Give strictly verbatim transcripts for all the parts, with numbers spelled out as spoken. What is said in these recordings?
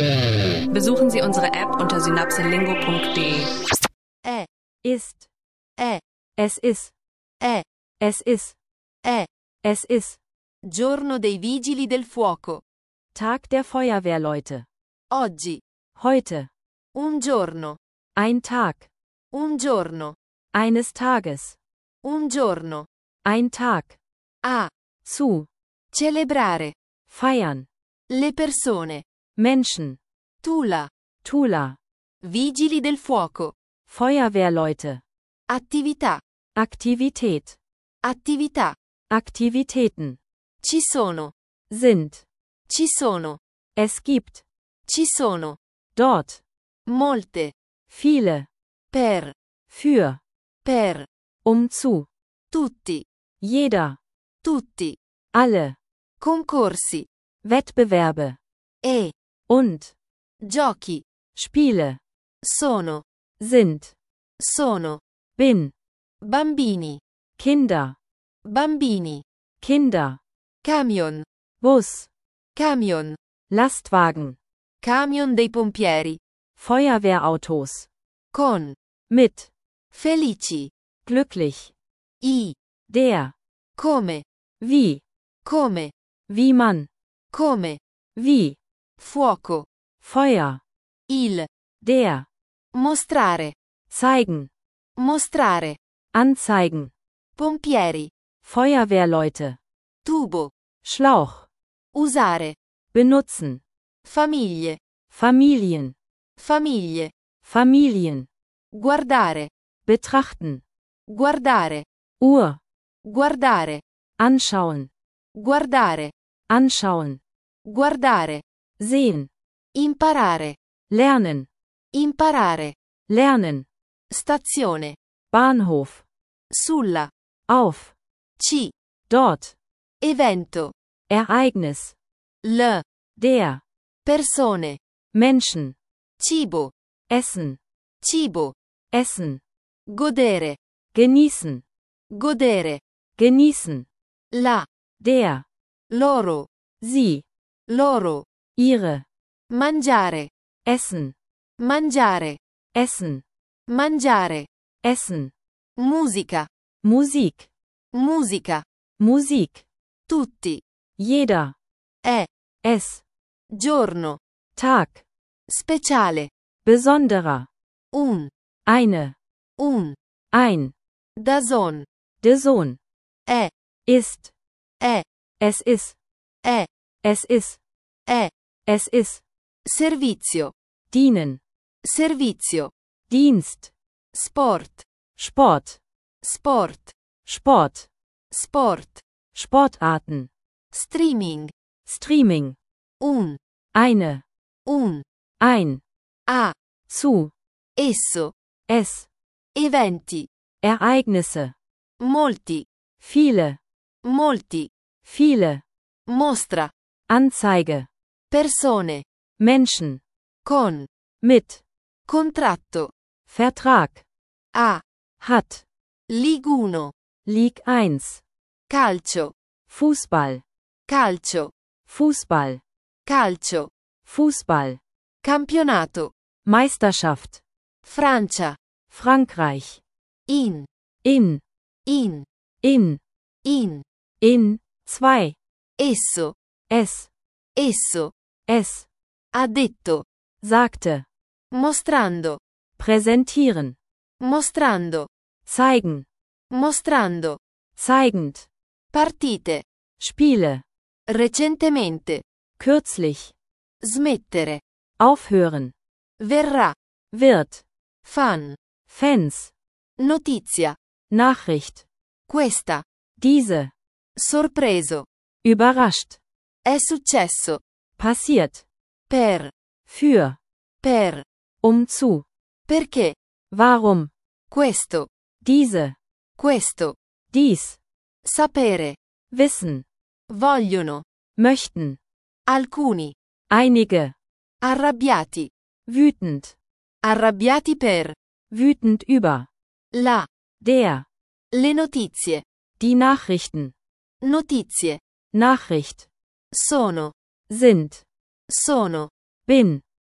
Besuchen Sie unsere App unter synapselingo punkt de. È, ist, è, es ist, è, es ist, è. es ist, Giorno dei Vigili del Fuoco. Tag der Feuerwehrleute. Oggi. Heute, Un giorno. ein Tag, Un giorno. eines Tages, Un giorno. ein Tag, A. zu, Celebrare. feiern, Le persone. Menschen, Tula. Tula, Vigili del Fuoco. Feuerwehrleute, Attività. Aktivität, Attività. Aktivitäten, Ci sono. sind, Ci sono. es gibt, Ci sono. dort, Molte. viele, Per. für, Per. um zu, Tutti. jeder, Tutti. alle, Concorsi. Wettbewerbe, E. und, Giochi. Spiele, Sono. sind, Sono. bin, Bambini. Kinder, Bambini. Kinder, Camion. Bus, Camion. Lastwagen, Camion dei pompieri. Feuerwehrautos, Con. mit, Felici. glücklich, I. der, Come. wie, Come. wie man, Come. wie, Fuoco. Feuer, Il. der, Mostrare. zeigen, Mostrare. anzeigen, Pompieri. Feuerwehrleute, Tubo. Schlauch, Usare. benutzen, Famiglie. Familien, Famiglie. Familien, Guardare. betrachten, Guardare. Uhr, Guardare. anschauen, Guardare. anschauen, Guardare. sehen, Imparare. lernen, Imparare. lernen, Stazione. Bahnhof, Sulla. auf, C. dort, Evento. Ereignis, L. der, Persone. Menschen, Cibo. essen, Cibo. essen, Godere. genießen, Godere. genießen, La. der, Loro. sie, Loro. ihre, Mangiare. essen, Mangiare. essen, Mangiare. essen, Musica. Musik, Musica. Musik, Tutti. jeder, È. es, Giorno. Tag, Speciale. besonderer, Un. eine, Un. ein, Dazon. der Sohn, È. ist, È. es ist, È. es ist, È. es ist, Servizio. dienen, Servizio. Dienst, Sport. Sport, Sport. Sport, Sport. Sportarten, Streaming. Streaming, Un. eine, Un. ein, A. zu, Esso. es, Eventi. Ereignisse, Molti. viele, Molti. viele, Mostra. Anzeige, Persone. Menschen, Con. mit, Contratto. Vertrag, A. hat, Liguno. Ligue eins, Calcio. Fußball, Calcio. Fußball, Calcio. Fußball, Campionato. Meisterschaft, Francia. Frankreich, In. in, In. in, In. in, zwei, Esso. es, Esso. es, Ha detto. sagte, Mostrando. präsentieren, Mostrando. zeigen, Mostrando. zeigend, Partite. Spiele, Recentemente. kürzlich, Smettere. aufhören, Verrà. wird, Fan. Fans, Notizia. Nachricht, Questa. diese, Sorpreso. überrascht, È successo. passiert, Per. für, Per. um zu, Perché. warum, Questo. diese, Questo. dies, Sapere. wissen, Vogliono. möchten, Alcuni. einige, Arrabbiati. wütend, Arrabbiati per. wütend über, La. der, Le notizie. die Nachrichten, Notizie. Nachricht, Sono. sind, Sono. bin,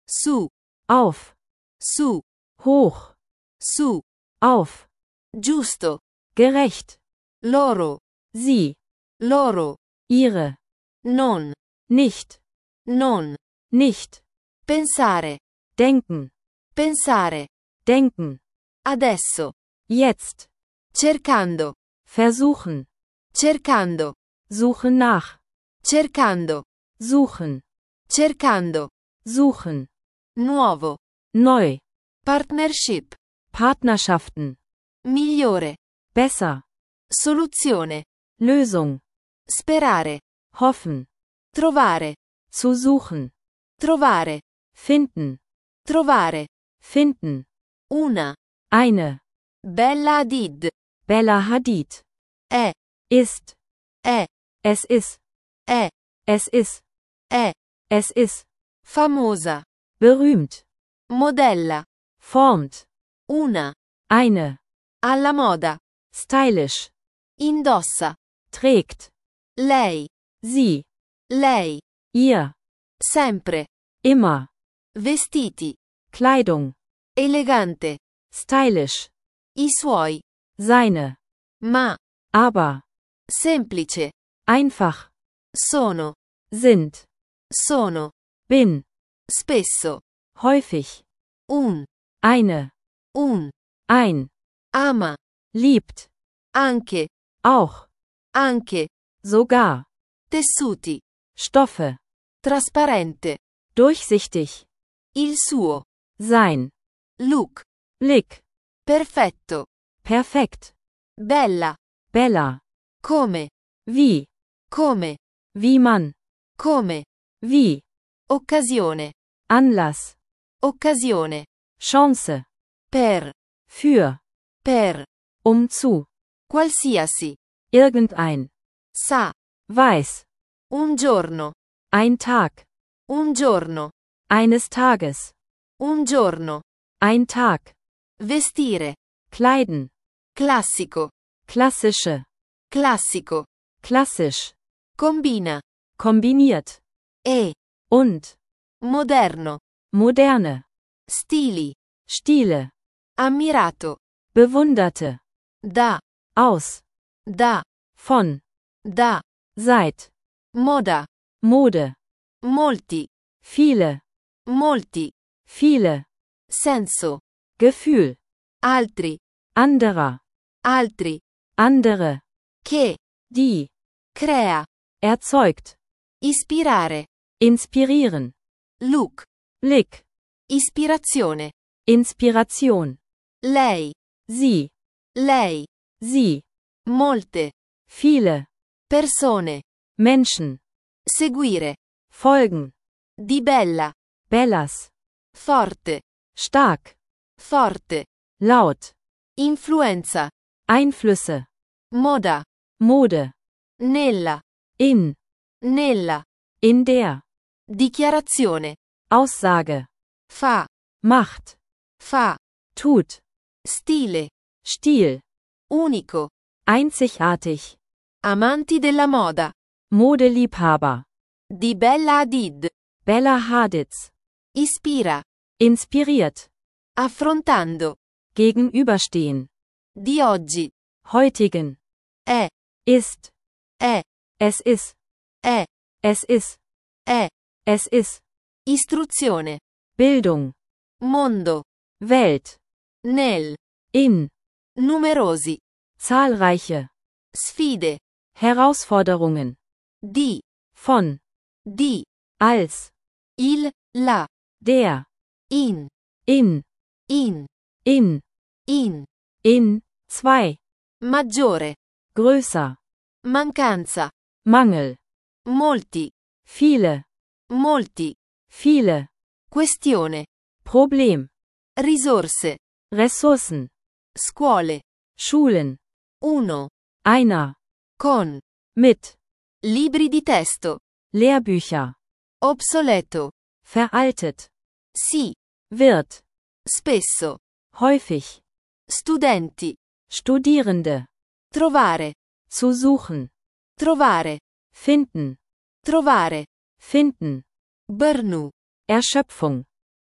Su, auf, su, hoch, su. auf, Giusto. gerecht, Loro, sie, loro. ihre, Non, nicht, non. nicht, Pensare, denken, pensare. denken, Adesso. jetzt, Cercando, versuchen, cercando, suchen nach, cercando, suchen, cercando. suchen, Nuovo. neu, Partnership. Partnerschaften, Migliore. besser, Soluzione. Lösung, Sperare. hoffen, Trovare. zu suchen, Trovare. finden, Trovare. finden, Una. eine, Bella Hadid. Bella Hadid, È. ist, È. es ist, È. es ist, È. es ist, Famosa. berühmt, Modella. formt, Una. eine, Alla moda. stylisch, Indossa. trägt, Lei. sie, Lei. ihr, Sempre. immer, Vestiti. Kleidung, Elegante. stylisch, I suoi. seine, Ma. aber, Semplice. einfach, Sono. sind, Sono. bin, Spesso. häufig, Un. eine, Un. ein, Ama. liebt, Anche. auch, Anche. sogar, Tessuti. Stoffe, Trasparente. durchsichtig, Il suo. sein, Look. Blick, Perfetto. perfekt, Bella. Bella, Come. wie, Come. wie man, Come. wie, Occasione. Anlass, Occasione. Chance, Per. für, Per. um zu, Qualsiasi. irgendein, Sa. weiß, Un giorno. ein Tag, Un giorno. eines Tages, Un giorno. ein Tag, Vestire. kleiden, Classico. klassische, Classico. klassisch, Combina. kombiniert, E. und, Moderno. moderne, Stili. Stile, Ammirato. bewunderte, Da. aus, Da. von, Da. seit, Moda. Mode, Molti. viele, Molti. viele, Senso. Gefühl, Altri. anderer, Altri. andere, Che. die, Crea. erzeugt, Ispirare. inspirieren, Look. Blick, Ispirazione. Inspiration, Lei. sie, Lei. sie, Molte. viele, Persone. Menschen, Seguire. folgen, Di bella. Bellas, Forte. stark, Forte. laut, Influenza. Einflüsse, Moda. Mode, Nella. in, Nella. in der, Dichiarazione. Aussage, Fa. macht, Fa. tut, Stile. Stil, Unico. einzigartig, Amanti della moda. Modeliebhaber, Di Bella Hadid. Bella Hadid, Ispira. inspiriert, Affrontando. gegenüberstehen, Di oggi. heutigen, È. ist, È. es ist, È. es ist, È. es ist, Istruzione. Bildung, Mondo. Welt, Nel. in, Numerosi. zahlreiche, Sfide. Herausforderungen, Di. von, Di. als, Il. La. der, In. in, In. in, In. in, zwei, Maggiore. größer, Mancanza. Mangel, Molti. viele, Molti. viele, Questione. Problem, Risorse. Ressourcen, Scuole. Schulen, Uno. einer, Con. mit, Libri di testo. Lehrbücher, Obsoleto. veraltet, Sì. wird, Spesso. häufig, Studenti. Studierende, Trovare. zu suchen, Trovare. finden, Trovare. finden, Burnu. Erschöpfung,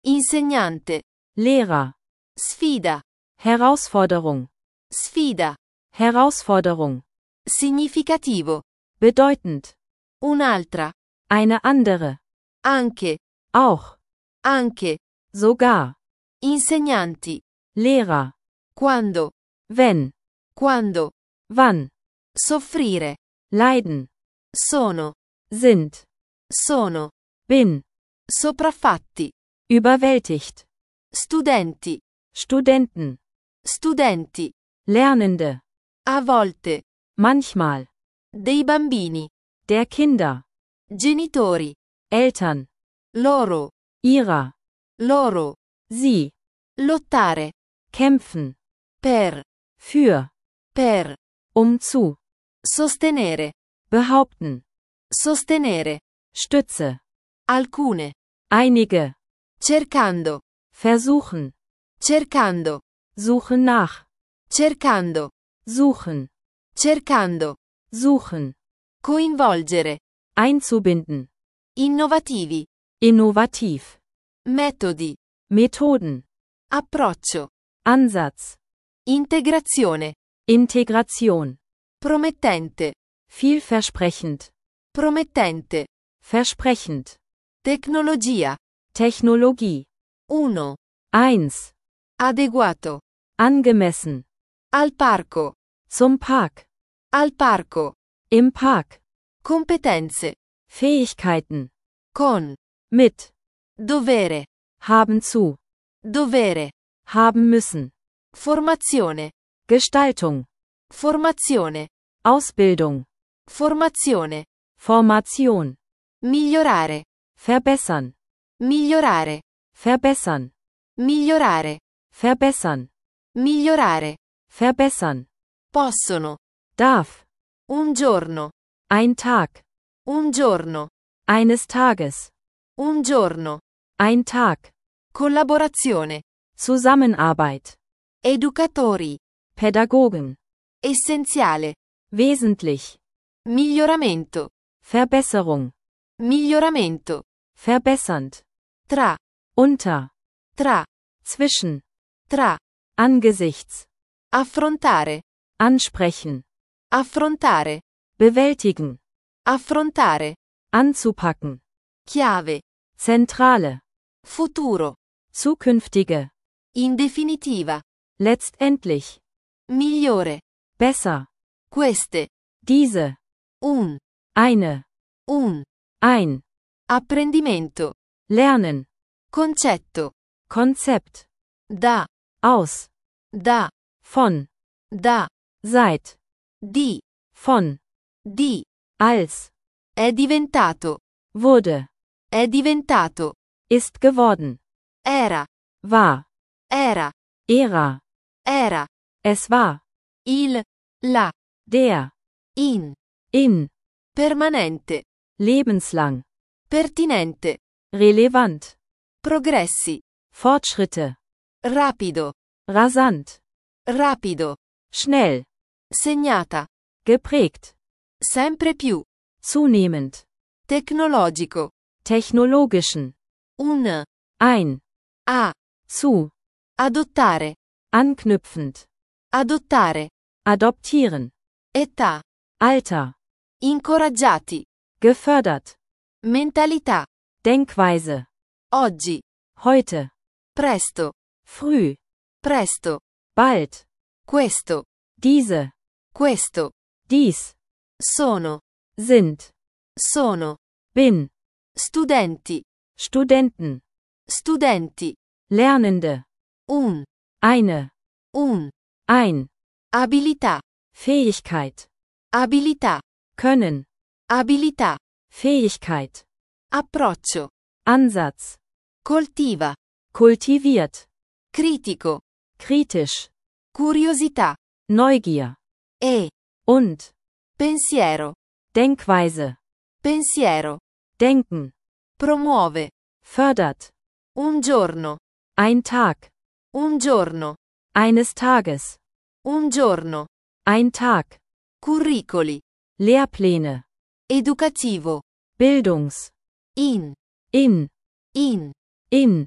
Insegnante. Lehrer. Sfida. Herausforderung. Sfida. Herausforderung. Significativo. Bedeutend. Un'altra. Eine andere. Anche. Auch. Anche. Sogar. Insegnanti. Lehrer. Quando. Wenn. Quando. Wann. Soffrire. Leiden. Sono. Sind. Sono. Bin. Sopraffatti. Überwältigt. Studenti. Studenten. Studenti. Lernende. A volte. Manchmal. Dei bambini. Der Kinder. Genitori. Eltern. Loro. Ihrer. Loro. Sie. Lottare. Kämpfen. Per. Für. Per. Um zu. Sostenere. Behaupten. Sostenere. Stütze. Alcune. Einige. Cercando. Versuchen. Cercando. Suchen nach. Cercando. Suchen. Cercando. Suchen. Coinvolgere. Einzubinden. Innovativi. Innovativ. Metodi. Methoden. Approccio. Ansatz. Integrazione. Integration. Promettente. Vielversprechend. Promettente. Versprechend. Tecnologia. Technologie. uno. eins. Adeguato. Angemessen. Al parco. Zum Park. Al parco. Im Park. Competenze. Fähigkeiten. Con. Mit. Dovere. Haben zu. Dovere. Haben müssen. Formazione. Gestaltung. Formazione. Ausbildung. Formazione. Formation. Migliorare. Verbessern. Migliorare. Verbessern. Migliorare. Verbessern. Migliorare. Verbessern. Possono. Darf. Un giorno. Ein Tag. Un giorno. Eines Tages. Un giorno. Ein Tag. Collaborazione. Zusammenarbeit. Educatori. Pädagogen. Essenziale. Wesentlich. Miglioramento. Verbesserung. Miglioramento. Verbessernd. Tra. Unter. Tra. Zwischen. Tra. Angesichts. Affrontare. Ansprechen. Affrontare. Bewältigen. Affrontare. Anzupacken. Chiave. Zentrale. Futuro. Zukünftige. In definitiva. Letztendlich. Migliore. Besser. Queste. Diese. Un. Eine. Un. Ein. Apprendimento. Lernen. Concetto. Konzept. Da. Aus. Da. Von. Da. Seit. Di. Von. Di. Als. È diventato. Wurde. È diventato. Ist geworden. Era. War. Era. Ära. Era. Es war. Il. La. Der. In. In. Permanente. Lebenslang. Pertinente. Relevant. Progressi. Fortschritte. Rapido. Rasant. Rapido. Schnell. Segnata. Geprägt. Sempre più. Zunehmend. Tecnologico. Technologischen. Un. Ein. A. Zu. Adottare. Anknüpfend. Adottare. Adoptieren. Età. Alter. Incoraggiati. Gefördert. Mentalità. Denkweise. Oggi. Heute. Presto. Früh. Presto. Bald. Questo. Diese. Questo. Dies. Sono. Sind. Sono. Bin. Studenti. Studenten. Studenti. Lernende. Un. Eine. Un. Ein. Abilità. Fähigkeit. Abilità. Können. Abilità. Fähigkeit. Approccio. Ansatz. Coltiva. Kultiviert. Critico. Kritisch. Curiosità. Neugier. E. Und. Pensiero. Denkweise. Pensiero. Denken. Promuove. Fördert. Un giorno. Ein Tag. Un giorno. Eines Tages. Un giorno. Ein Tag. Curricoli. Lehrpläne. Educativo. Bildungs. In. In. In. In.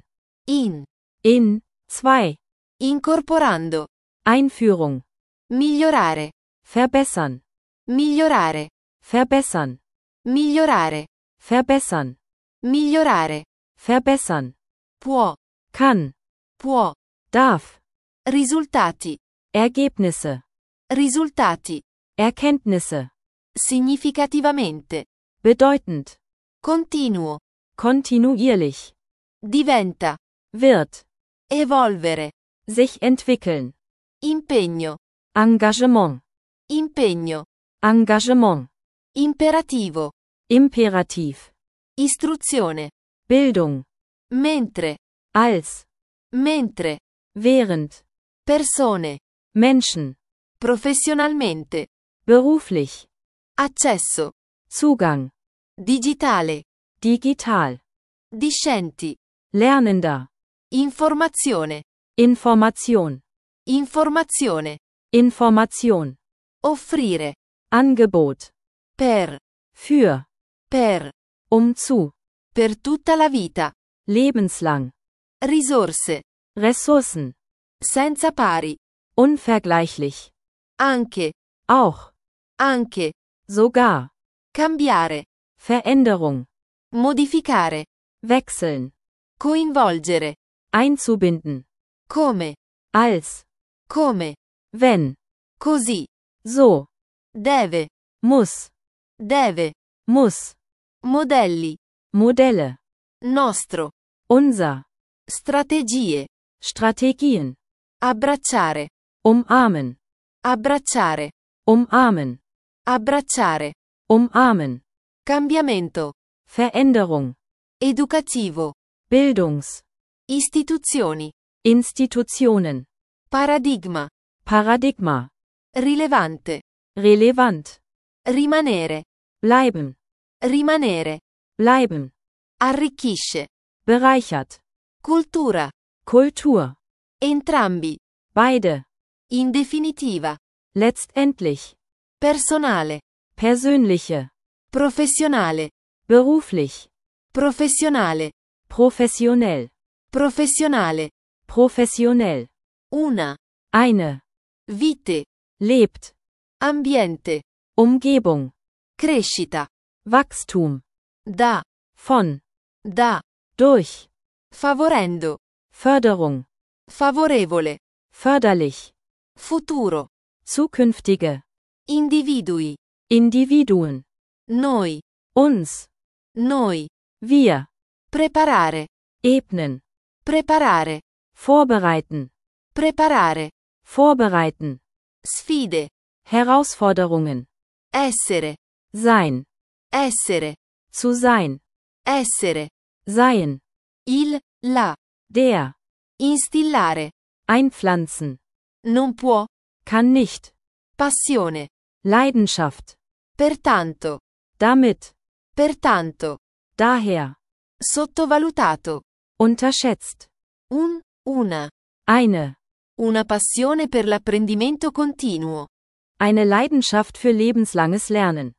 In. In. zwei. Incorporando. Einführung. Migliorare. Verbessern. Migliorare. Verbessern. Migliorare. Verbessern. Migliorare. Verbessern. Può. Kann. Può. Darf. Risultati. Ergebnisse. Risultati. Erkenntnisse. Significativamente. Bedeutend. Continuo. Kontinuierlich. Diventa. Wird. Evolvere. Sich entwickeln. Impegno. Engagement. Impegno. Engagement. Imperativo. Imperativ. Istruzione. Bildung. Mentre. Als. Mentre. Während. Persone. Menschen. Professionalmente. Beruflich. Accesso. Zugang. Digitale. Digital. Discenti. Lernender. Informazione. Information. Informazione. Information. Offrire. Angebot. Per. Für. Per. Um zu. Per tutta la vita. Lebenslang. Risorse. Ressourcen. Senza pari. Unvergleichlich. Anche. Auch. Anche. Sogar. Cambiare. Veränderung. Modificare. Wechseln. Coinvolgere. Einzubinden. Come. Als. Come. Wenn. Così. So. Deve. Muss. Deve. Muss. Modelli. Modelle. Nostro. Unser. Strategie. Strategien. Abbracciare. Umarmen. Abbracciare. Umarmen. Abbracciare. Umarmen. Cambiamento. Veränderung. Educativo. Bildungs. Istituzioni. Institutionen. Paradigma. Paradigma. Rilevante. Relevant. Rimanere. Bleiben. Rimanere. Bleiben. Arricchisce. Bereichert. Cultura. Kultur. Entrambi. Beide. In definitiva. Letztendlich. Personale. Persönliche. Professionale. Beruflich. Professionale. Professionell. Professionale. Professionell. Una. Eine. Vite. Lebt. Ambiente. Umgebung. Crescita. Wachstum. Da. Von. Da. Durch. Favorendo. Förderung. Favorevole. Förderlich. Futuro. Zukünftige. Individui. Individuen. Noi. Uns. Noi. Wir. Preparare. Ebnen. Preparare. Vorbereiten. Preparare. Vorbereiten. Sfide. Herausforderungen. Essere. Sein. Essere. Zu sein. Essere. Sein. Il, la. Der. Instillare. Einpflanzen. Non può. Kann nicht. Passione. Leidenschaft. Pertanto. Damit. Pertanto. Daher. Sottovalutato. Unterschätzt. Un, una. Eine. Una passione per l'apprendimento continuo. Eine Leidenschaft für lebenslanges Lernen.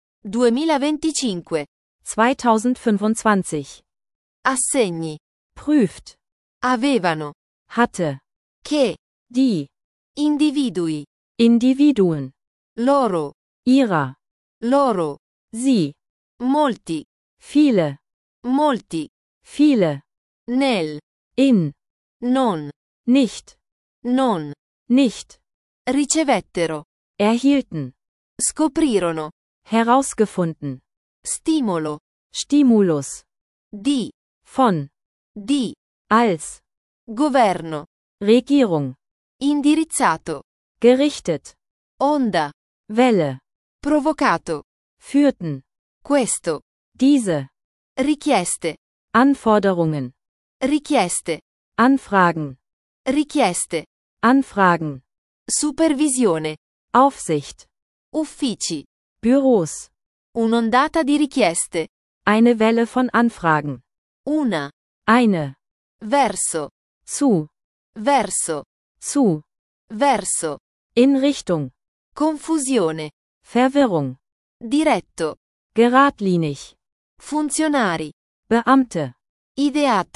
duemilaventicinque. zweitausendfünfundzwanzig. Assegni. Prüft. Avevano. Hatte. Che. Die. Individui. Individuen. Loro. Ihrer. Loro. Sie. Molti. Viele. Molti. Viele. Nel. In. Non. Nicht. Non. Nicht. Ricevettero. Erhielten. Scoprirono. Herausgefunden. Stimolo. Stimulus. Di. Von. Di. Als. Governo. Regierung. Indirizzato. Gerichtet. Onda. Welle. Provocato. Führten. Questo. Diese. Richieste. Anforderungen. Richieste. Anfragen. Richieste. Anfragen. Supervisione. Aufsicht. Uffici. Büros. Un'ondata di richieste. Eine Welle von Anfragen. Una. Eine. Verso. Zu. Verso. Zu. Verso. In Richtung. Confusione. Verwirrung. Diretto. Geradlinig. Funzionari. Beamte. Ideato.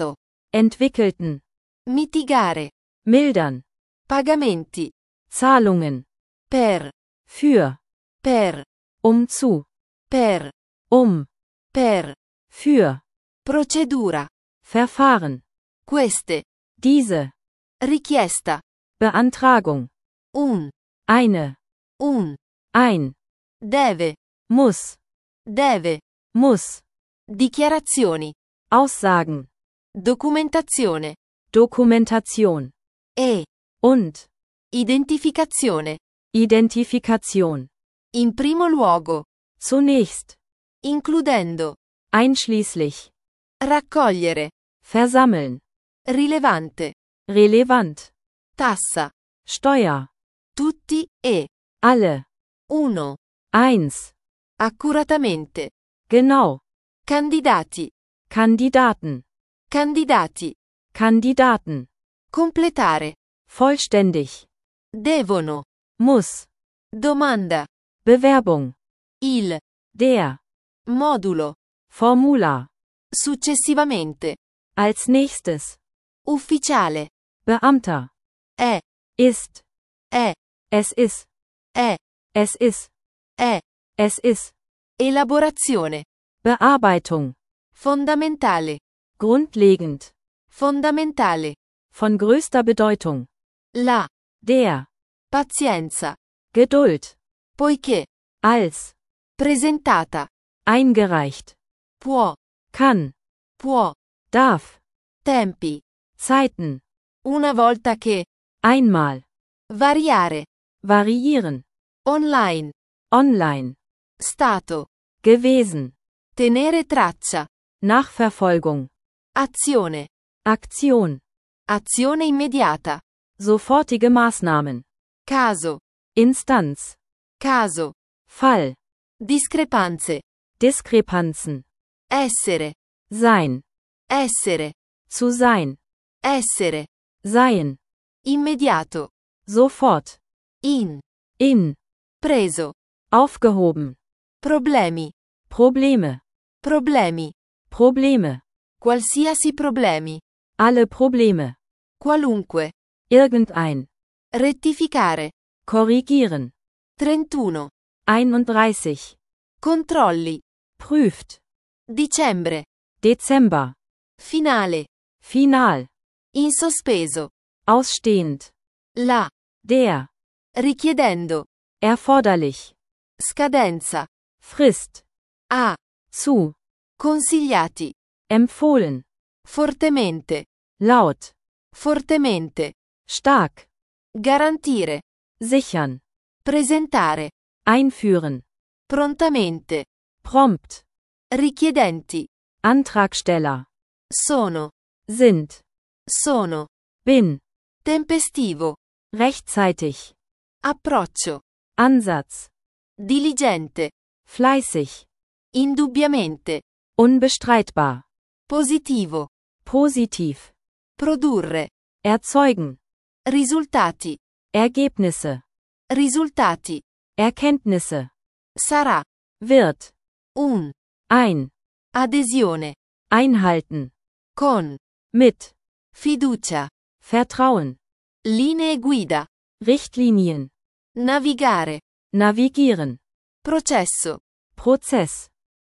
entwickelten, mitigare, mildern, pagamenti, Zahlungen, per, für, per, um zu, per, um, per, für, procedura, Verfahren, queste, diese, richiesta, Beantragung, un, eine, un, ein, deve, muss, deve, muss, dichiarazioni, Aussagen, documentazione, Dokumentation e, und identificazione, Identifikation. in primo luogo, Zunächst, includendo, einschließlich, raccogliere, versammeln, rilevante, relevant, tassa, Steuer, tutti e, alle, uno, eins, accuratamente, genau, candidati, Kandidaten, candidati, Kandidaten, completare, vollständig, devono, muss, domanda, Bewerbung, il, der, modulo, Formular, successivamente, als nächstes, ufficiale, Beamter, è, ist, è, es ist, è, es ist, è, es ist, elaborazione, Bearbeitung, fondamentale, grundlegend, fondamentale, von größter Bedeutung, la, der, pazienza, Geduld, poiché, als, presentata, eingereicht, può, kann, può, darf, tempi, Zeiten, una volta che, einmal, variare, variieren, online, online, stato, gewesen, tenere traccia, Nachverfolgung, azione, Aktion, azione immediata, sofortige Maßnahmen, caso, Instanz, caso, Fall, discrepanze, Diskrepanzen, essere, sein, essere, zu sein, essere, seien, immediato, sofort, in, in, preso, aufgehoben, problemi, Probleme, problemi, Probleme, qualsiasi problemi, alle Probleme, qualunque, irgendein, rettificare, korrigieren, trentuno, einunddreißig, controlli, prüft, dicembre, Dezember, finale, final, in sospeso, ausstehend, la, der, richiedendo, erforderlich, scadenza, Frist, a, zu, consigliati, empfohlen, fortemente, laut, fortemente, stark, garantire, sichern, presentare, einführen, prontamente, prompt, richiedenti, Antragsteller, sono, sind, sono, bin, tempestivo, rechtzeitig, approccio, Ansatz, diligente, fleißig, indubbiamente, unbestreitbar, positivo, positiv, produrre, erzeugen, risultati, Ergebnisse, risultati, Erkenntnisse, sarà, wird, un, ein, adesione, einhalten, con, mit, fiducia, Vertrauen, linee guida, Richtlinien, navigare, navigieren, processo, Prozess,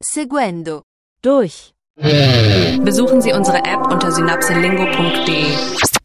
seguendo. durch. Besuchen Sie unsere App unter synapselingo punkt de.